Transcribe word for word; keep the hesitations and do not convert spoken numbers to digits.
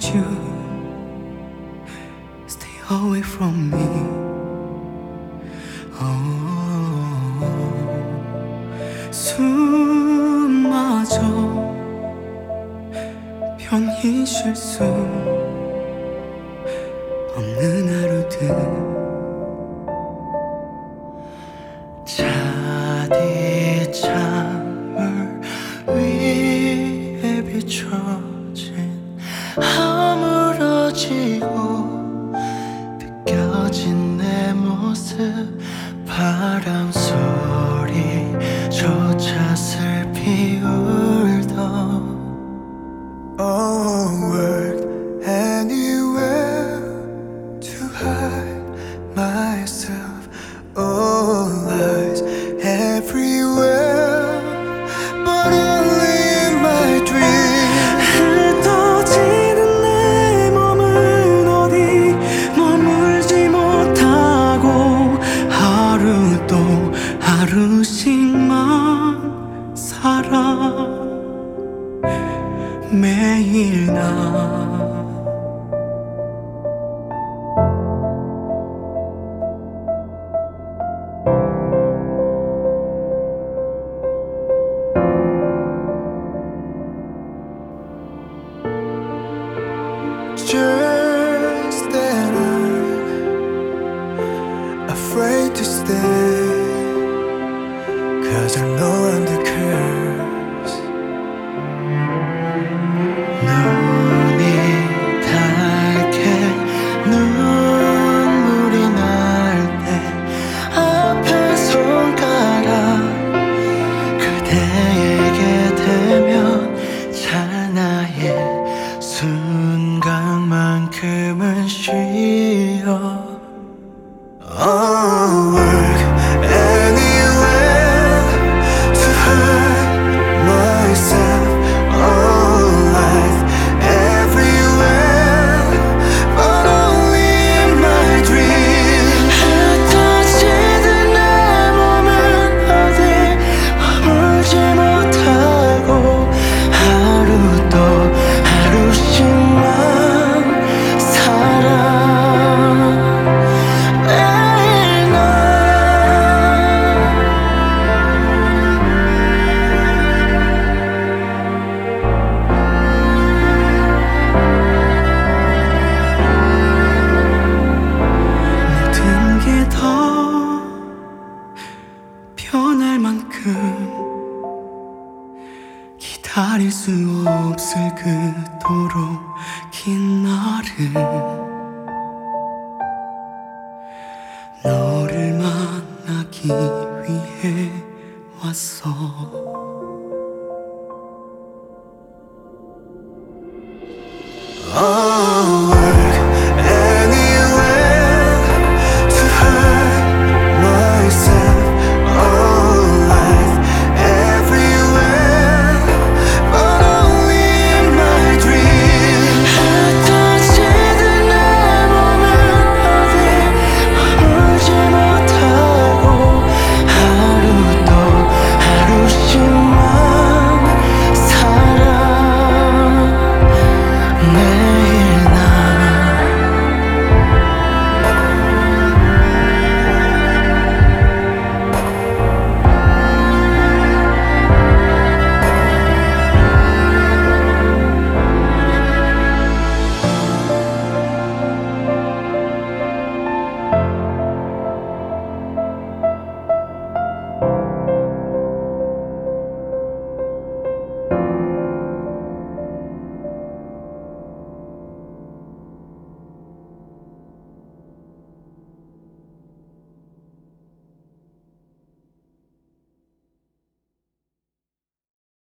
you stay away from me. oh, 숨마저 편히 쉴 수 없는 하루들, 차디찬물 위에 비춰진 아물어지고 느껴진 내 모습, 바람 소리조차 슬피 울던 Oh, world anywhere to hide myself. Oh, lies everywhere, but only in my dream. 흩어지는 내 몸은 어디 머물지 못하고 하루 또 하루씩만 살아. 매일 나 Just that I'm afraid to stay, 'cause I know I'm the curse. 눈이 닳게 눈물이 날 때 아픈 손가락 그대에게 대면 찰나의 순간만큼은 쉬어. Oh, work anywhere to hide myself. Oh, life everywhere, but only in my dream. 흩어지는 내 몸은 어디 머물지 못하고 하루 또 하루씩만 살아. 매일 난 모든 게 더 변할 만큼 기다릴 수 없을 그토록 긴 날을 너를 만나기 위해 왔어.